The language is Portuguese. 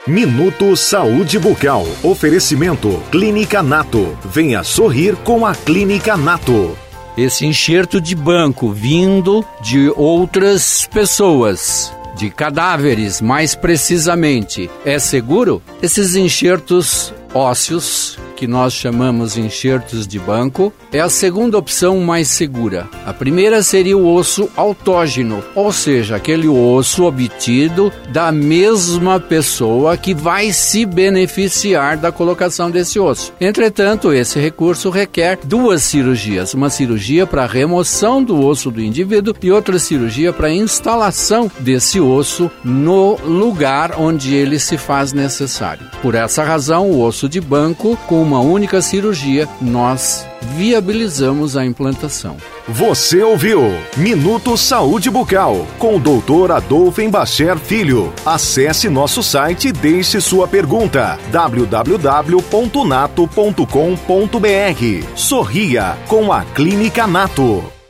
Minuto Saúde Bucal. Oferecimento Clínica Nato. Venha sorrir com a Clínica Nato. Esse enxerto de banco vindo de outras pessoas, de cadáveres mais precisamente, é seguro? Esses enxertos ósseos, que nós chamamos enxertos de banco, é a segunda opção mais segura. A primeira seria o osso autógeno, ou seja, aquele osso obtido da mesma pessoa que vai se beneficiar da colocação desse osso. Entretanto, esse recurso requer duas cirurgias, uma cirurgia para remoção do osso do indivíduo e outra cirurgia para instalação desse osso no lugar onde ele se faz necessário. Por essa razão, o osso de banco, com uma única cirurgia, nós viabilizamos a implantação. Você ouviu Minuto Saúde Bucal com o Dr. Adolfo Embacher Filho. Acesse nosso site e deixe sua pergunta: www.nato.com.br. Sorria com a Clínica Nato.